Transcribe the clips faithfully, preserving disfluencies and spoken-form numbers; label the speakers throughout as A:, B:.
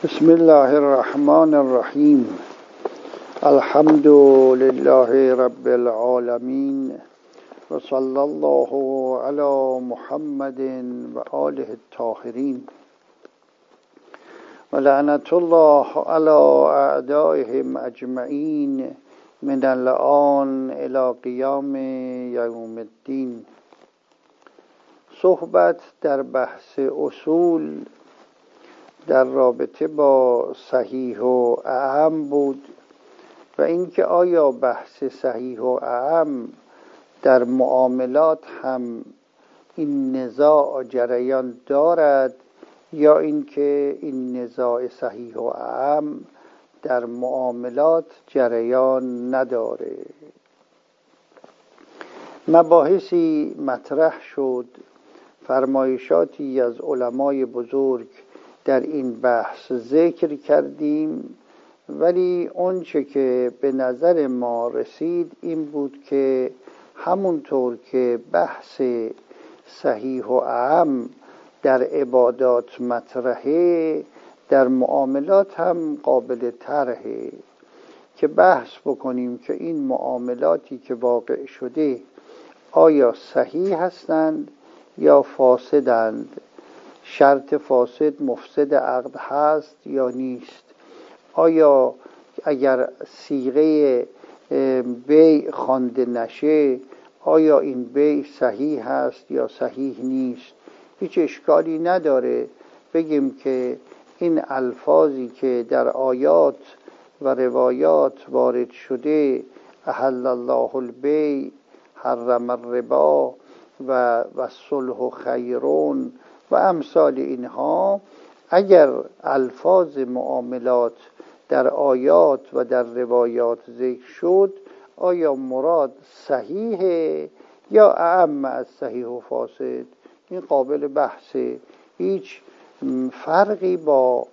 A: بسم الله الرحمن الرحیم. الحمد لله رب العالمین و صلی الله علی محمد و آله الطاهرین و لعنت الله علی اعدائهم اجمعین من الآن الی قیام یوم الدین. صحبت در بحث اصول در رابطه با صحیح و اعم بود و اینکه آیا بحث صحیح و اعم در معاملات هم این نزاع جریان دارد یا اینکه این نزاع صحیح و اعم در معاملات جریان نداره. مباحثی مطرح شد، فرمایشاتی از علمای بزرگ در این بحث ذکر کردیم، ولی اونچه که به نظر ما رسید این بود که همونطور که بحث صحیح و اعم در عبادات مطرحه، در معاملات هم قابل طرحه که بحث بکنیم که این معاملاتی که واقع شده آیا صحیح هستند یا فاسدند، شرط فاسد مفسد عقد هست یا نیست، آیا اگر صیغه بیع خوانده نشه آیا این بیع صحیح هست یا صحیح نیست. هیچ اشکالی نداره بگیم که این الفاظی که در آیات و روایات وارد شده، احل الله البیع حرم الربا و و صلح خیرون و امثال اینها، اگر الفاظ معاملات در آیات و در روایات ذکر شد آیا مراد صحیحه یا اعم از صحیح و فاسد، این قابل بحثه. هیچ فرقی با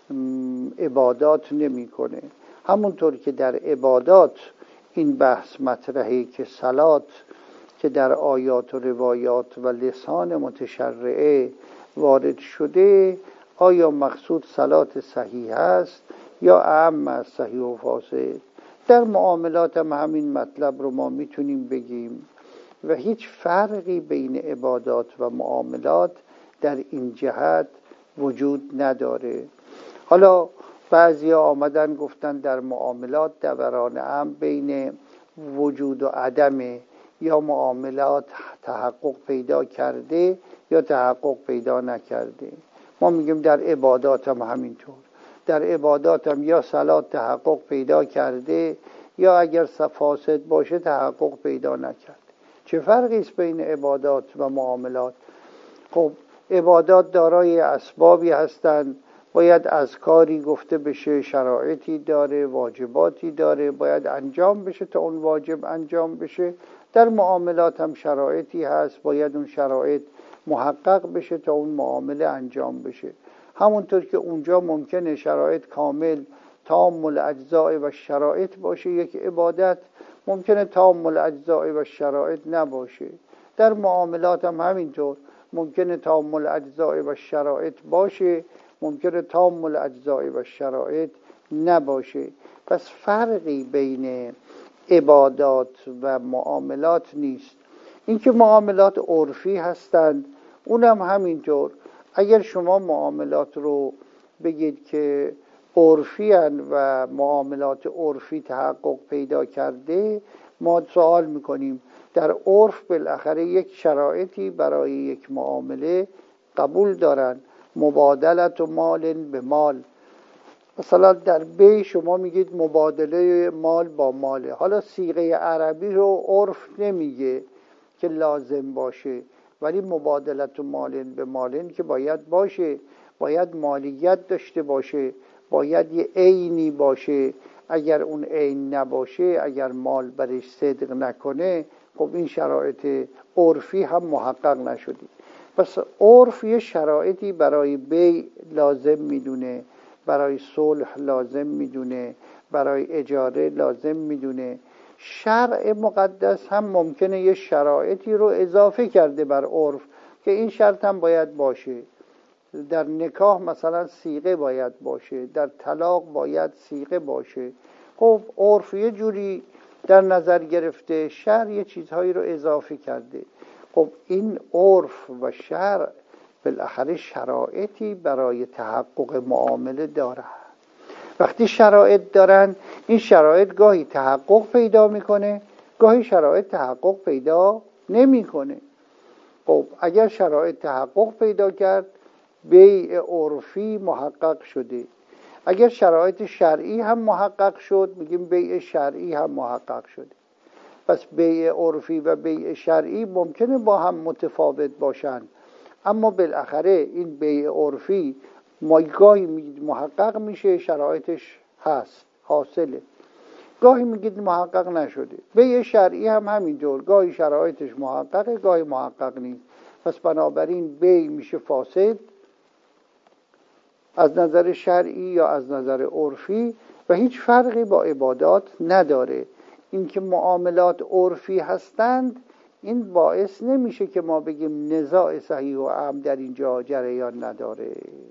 A: عبادات نمیکنه. همونطور که در عبادات این بحث مطرحه که صلات که در آیات و روایات و لسان متشرعه وارد شده آیا مقصود صلات صحیح است یا اعم از صحیح و فاسد. در معاملات هم همین مطلب رو ما میتونیم بگیم و هیچ فرقی بین عبادات و معاملات در این جهت وجود نداره. حالا بعضی ها آمدن گفتن در معاملات دوران هم بین وجود و عدمه، یا معاملات تحقق پیدا کرده یا تحقق پیدا نکرده. ما میگیم در عبادات هم همینطور، در عبادات هم یا صلات تحقق پیدا کرده یا اگر فاسد باشه تحقق پیدا نکرده. چه فرقی است بین عبادات و معاملات؟ خب عبادات دارای اسبابی هستند، باید از کاری گفته بشه، شرایطی داره، واجباتی داره، باید انجام بشه تا اون واجب انجام بشه. در معاملات هم شرایطی هست، باید اون شرایط محقق بشه تا اون معامله انجام بشه. همونطور که اونجا ممکنه شرایط کامل تام الاجزاء و شرایط باشه، یک عبادت ممکنه تام الاجزاء و شرایط نباشه. در معاملات هم همینطور ممکنه تام الاجزاء و شرایط باشه، ممکنه تام الاجزاء و شرایط نباشه. پس فرقی بین عبادات و معاملات نیست. اینکه معاملات عرفی هستند اونم همینطور. اگر شما معاملات رو بگید که عرفی هستند و معاملات عرفی تحقق پیدا کرده، ما سوال میکنیم در عرف بالاخره یک شرایطی برای یک معامله قبول دارن، مبادلت و مال به مال. مثلا در بیع شما میگید مبادله مال با ماله. حالا صیغه عربی رو عرف نمیگه که لازم باشه، ولی مبادلت و مال به مال که باید باشه، باید مالیت داشته باشه، باید یه عینی باشه. اگر اون عین نباشه، اگر مال برش صدق نکنه، خب این شرایط عرفی هم محقق نشدی. پس عرف یه شرایطی برای بیع لازم میدونه، برای صلح لازم میدونه، برای اجاره لازم میدونه. شرع مقدس هم ممکنه یه شرایطی رو اضافه کرده بر عرف که این شرط هم باید باشه. در نکاح مثلا صیغه باید باشه، در طلاق باید صیغه باشه. خب عرف یه جوری در نظر گرفته، شرع یه چیزهایی رو اضافه کرده. خب این عرف و شرع بالاخره شرایطی برای تحقق معامله داره. وقتی شرایط دارن، این شرایط گاهی تحقق پیدا میکنه، گاهی شرایط تحقق پیدا نمیکنه. خب اگر شرایط تحقق پیدا کرد، بیع عرفی محقق شده. اگر شرایط شرعی هم محقق شد، میگیم بیع شرعی هم محقق شده. پس بیع عرفی و بیع شرعی ممکنه با هم متفاوت باشن، اما بالاخره این بیع عرفی ما گاهی محقق میشه، شرایطش هست، حاصله، گاهی میگید محقق نشده. بیع شرعی هم همینطور، گاهی شرایطش محققه، گاهی محقق نیست. پس بنابراین بیع میشه فاسد از نظر شرعی یا از نظر عرفی و هیچ فرقی با عبادات نداره. اینکه معاملات عرفی هستند، این باعث نمیشه که ما بگیم نزاع صحیح و عام در اینجا جریان نداره.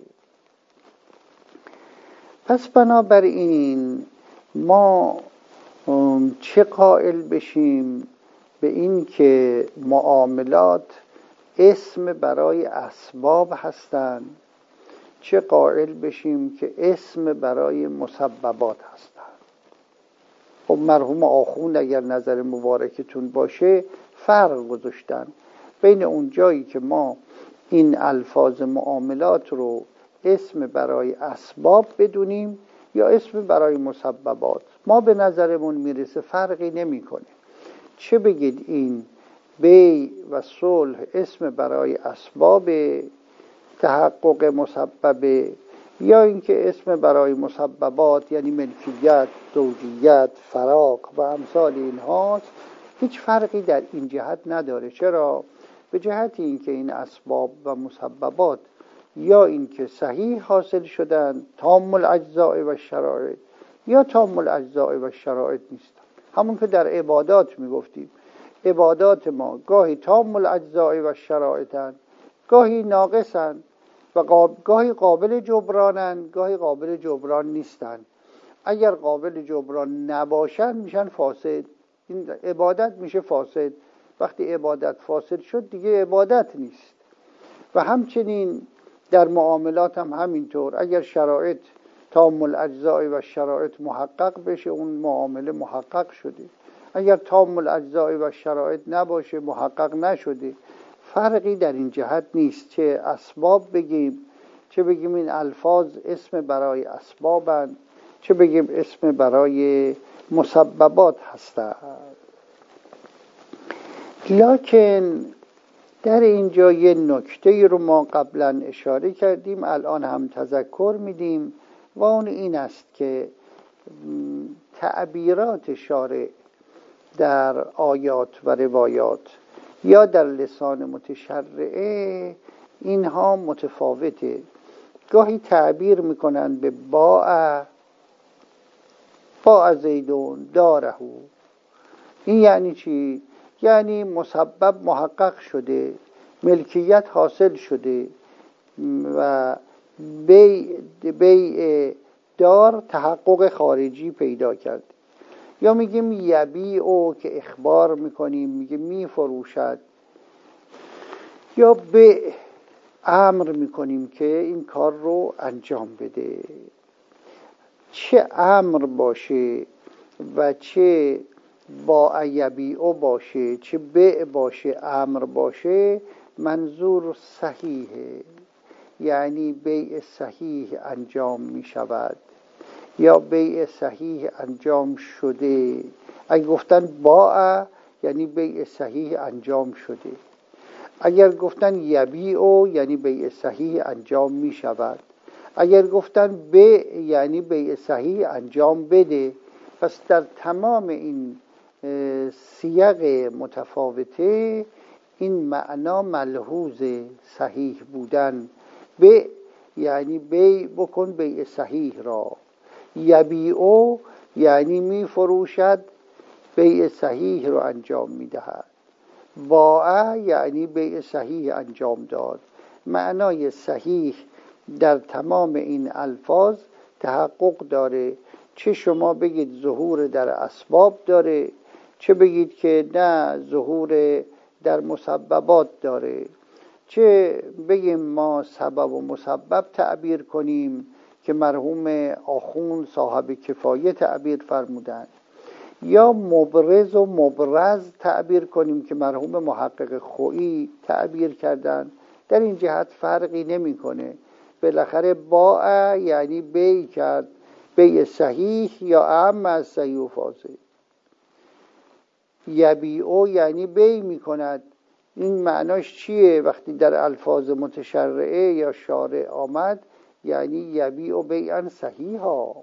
A: پس بنابراین ما چه قائل بشیم به این که معاملات اسم برای اسباب هستند، چه قائل بشیم که اسم برای مسببات هستند. خب مرحوم آخوند اگر نظر مبارکتون باشه فرق گذاشتن بین اون جایی که ما این الفاظ معاملات رو اسم برای اسباب بدونیم یا اسم برای مسببات. ما به نظرمون میرسه فرقی نمیکنه، چه بگید این بیع و صلح اسم برای اسباب تحقق مسببه یا اینکه اسم برای مسببات، یعنی ملکیت، زوجیت، فراق و امثال اینهاست. هیچ فرقی در این جهت نداره. چرا؟ به جهت اینکه این اسباب و مسببات یا اینکه صحیح حاصل شدن، تام الاجزاء و شرایط، یا تام الاجزاء و شرایط نیستن. همون که در عبادات میگفتیم، عبادات ما گاهی تام الاجزاء و شرایطن، گاهی ناقصن و گاهی قابل جبرانن، گاهی قابل جبران نیستن. اگر قابل جبران نباشن میشن فاسد. این عبادت میشه فاسد. وقتی عبادت فاسد شد دیگه عبادت نیست. و همچنین در معاملات هم همینطور، اگر شرایط تام الاجزاء و شرایط محقق بشه اون معامله محقق شده، اگر تام الاجزاء و شرایط نباشه محقق نشده. فرقی در این جهت نیست، چه اسباب بگیم چه بگیم این الفاظ اسم برای اسبابند، چه بگیم اسم برای مسببات هستند. لکن در اینجا یه نکته رو ما قبلا اشاره کردیم، الان هم تذکر میدیم و اون این است که تعبیرات شارع در آیات و روایات یا در لسان متشرعه اینها متفاوته. گاهی تعبیر میکنن به باع باع زیدون داره. این یعنی چی؟ یعنی مسبب محقق شده، ملکیت حاصل شده و بیع بیع دار تحقق خارجی پیدا کرد. یا میگیم یبیعو که اخبار میکنیم، میگیم میفروشد. یا بیع امر میکنیم که این کار رو انجام بده. چه امر باشه و چه با یبیعو باشه، چه بیع باشه، امر باشه، منظور صحیحه، یعنی بیع صحیح انجام میشود یا بیع صحیح انجام شده. اگه گفتن باع یعنی بیع صحیح انجام شده، اگر گفتن یبیعو یعنی بیع صحیح انجام می شود، اگر گفتن بیع یعنی بیع صحیح انجام بده. پس در تمام این سیاق متفاوته این معنا ملحوظ صحیح بودن. بیع یعنی بیع بکن بیع صحیح را، یبیعو یعنی می فروشد بیع صحیح رو انجام می دهد، باع یعنی بیع صحیح انجام داد. معنای صحیح در تمام این الفاظ تحقق داره. چه شما بگید ظهور در اسباب داره، چه بگید که نه ظهور در مسببات داره، چه بگیم ما سبب و مسبب تعبیر کنیم که مرحوم آخوند صاحب کفایه تعبیر فرمودند، یا مبرز و مبرز تعبیر کنیم که مرحوم محقق خویی تعبیر کردند. در این جهت فرقی نمیکنه. بالاخره باع یعنی بیع کرد، بیع صحیح یا اعم از صحیح و فاسد. یبیعو یعنی بیع میکند. این معناش چیه وقتی در الفاظ متشرعه یا شارع آمد؟ یعنی یبیعو بیعا صحیحا،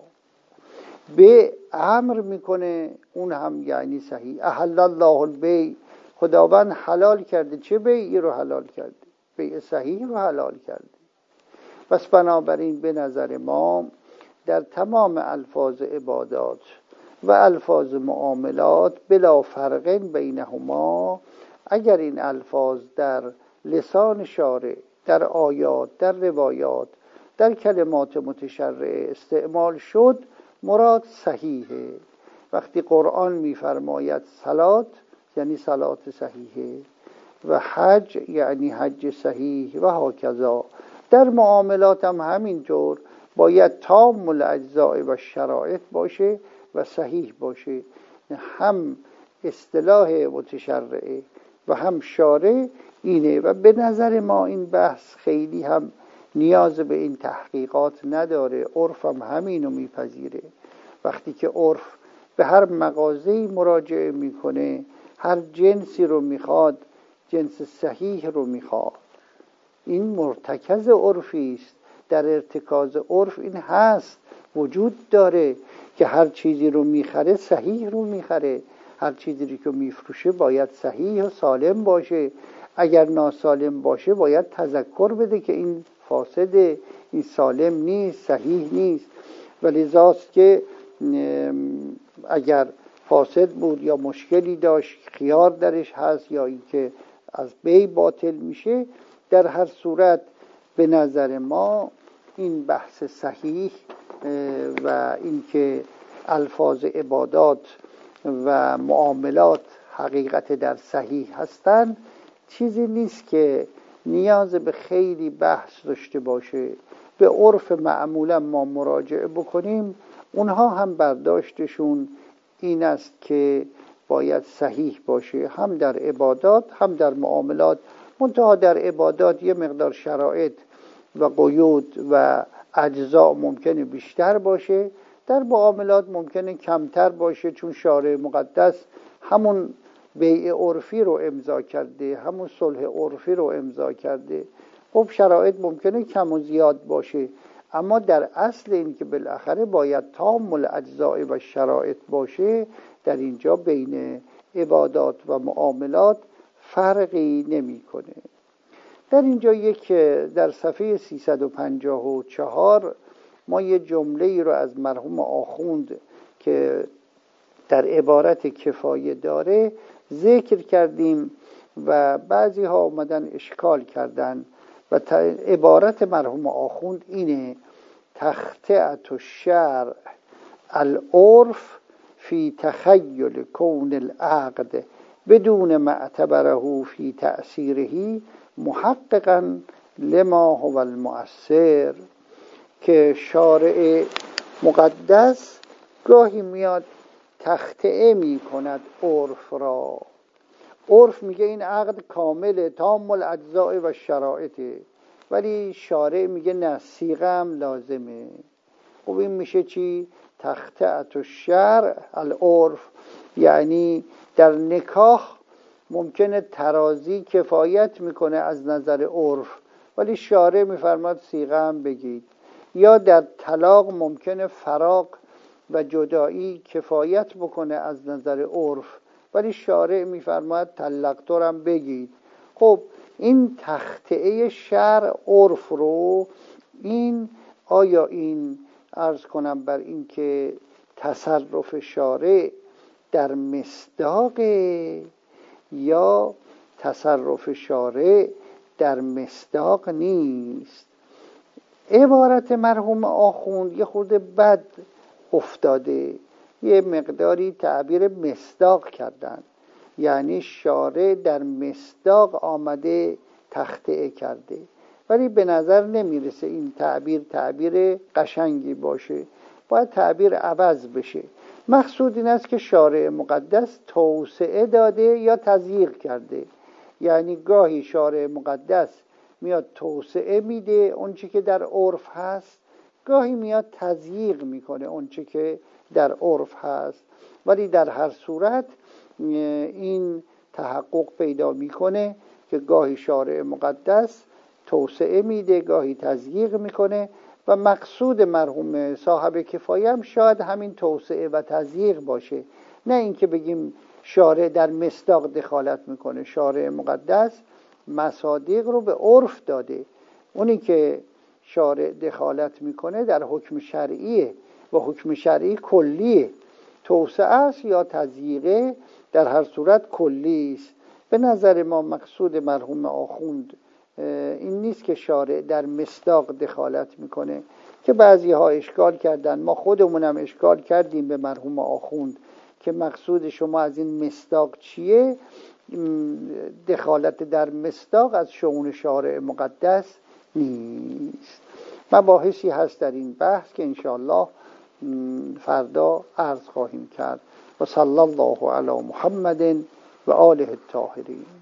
A: بیع امر میکنه، اون هم یعنی صحیح. احل الله البیع، خداوند حلال کرده. چه بیعی رو حلال کرده؟ بیع صحیح رو حلال کرده. پس بنابراین به نظر ما در تمام الفاظ عبادات و الفاظ معاملات بلا فرق بینهما، اگر این الفاظ در لسان شارع، در آیات، در روایات، در کلمات متشرعه استعمال شد، مراد صحیحه. وقتی قرآن می‌فرماید صلات یعنی صلات صحیحه، و حج یعنی حج صحیح، و هاکذا. در معاملات هم همینطور باید تام الاجزاء و شرایط باشه و صحیح باشه. هم اصطلاح متشرعه و هم شارع اینه. و به نظر ما این بحث خیلی هم نیاز به این تحقیقات نداره. عرف هم همینو میپذیره. وقتی که عرف به هر مغازه‌ای مراجعه میکنه، هر جنسی رو میخواد، جنس صحیح رو میخواد. این مرتکز عرفی است. در ارتکاز عرف این هست، وجود داره که هر چیزی رو میخره صحیح رو میخره، هر چیزی که میفروشه باید صحیح و سالم باشه. اگر ناسالم باشه باید تذکر بده که این فاسده، این سالم نیست، صحیح نیست. ولذاست که اگر فاسد بود یا مشکلی داشت، خیار درش هست، یا اینکه از بیع باطل میشه، در هر صورت به نظر ما این بحث صحیح و اینکه الفاظ عبادات و معاملات حقیقت در صحیح هستند چیزی نیست که نیاز به خیلی بحث داشته باشه. به عرف معمولا ما مراجعه بکنیم، اونها هم برداشتشون این است که باید صحیح باشه، هم در عبادات هم در معاملات. منتها در عبادات یه مقدار شرایط و قیود و اجزا ممکنه بیشتر باشه، در معاملات ممکنه کمتر باشه، چون شارع مقدس همون بیع عرفی رو امضا کرده، همون صلح عرفی رو امضا کرده. خب شرایط ممکنه کم و زیاد باشه، اما در اصل این که بالاخره باید تام الاجزاء و شرایط باشه، در اینجا بین عبادات و معاملات فرقی نمی‌کنه. در اینجا یک در صفحه سیصد و پنجاه و چهار ما یه جمله‌ای رو از مرحوم آخوند که در عبارت کفایه داره ذکر کردیم و بعضی ها اومدن اشکال کردن و عبارت مرحوم آخوند اینه: تخطئة الشرع العرف فی تخیل کون العقد بدون ما اعتبره فی تأثیره محققا لما هو المؤثر. که شارع مقدس گاهی میاد تخطئه می کند عرف را. عرف میگه این عقد کامله، تام الاجزاء و شرایطه، ولی شارع میگه نه، صیغه هم لازمه. خب این میشه چی؟ تخطئة الشرع العرف. یعنی در نکاح ممکنه ترازی کفایت میکنه از نظر عرف، ولی شارع میفرماد صیغه هم بگید. یا در طلاق ممکنه فراق و جدایی کفایت بکنه از نظر عرف، ولی شارع میفرماد طلقتو هم بگید. خب این تخطئه شرع عرف رو، این آیا این عرض کنم بر این که تصرف شارع در مصداق یا تصرف شارع در مصداق نیست؟ عبارت مرحوم آخوند یه خورده بد افتاده، یه مقداری تعبیر مصداق کردن، یعنی شارع در مصداق آمده تخطئه کرده، ولی به نظر نمیرسه این تعبیر تعبیر قشنگی باشه، باید تعبیر عوض بشه. مقصود این است که شارع مقدس توسعه داده یا تضییق کرده، یعنی گاهی شارع مقدس میاد توسعه میده اون چی که در عرف هست، گاهی میاد تضییق میکنه اون چی که در عرف هست، ولی در هر صورت این تحقق پیدا میکنه که گاهی شارع مقدس توسعه میده، گاهی تضییق میکنه و مقصود مرحوم صاحب کفایه هم شاید همین توسعه و تضییق باشه، نه اینکه بگیم شارع در مصداق دخالت میکنه. شارع مقدس مصادیق رو به عرف داده، اونی که شارع دخالت میکنه در حکم شرعیه و حکم شرعی کلیه، توسعه است یا تضییقه در هر صورت کلی است. به نظر ما مقصود مرحوم آخوند این نیست که شارع در مصداق دخالت میکنه که بعضی ها اشکال کردن، ما خودمونم اشکال کردیم به مرحوم آخوند که مقصود شما از این مصداق چیه. دخالت در مصداق از شؤون شارع مقدس نیست. مباحثی هست در این بحث که انشاءالله فردا عرض خواهیم کرد. و صلی الله علی محمد و آله الطاهرین.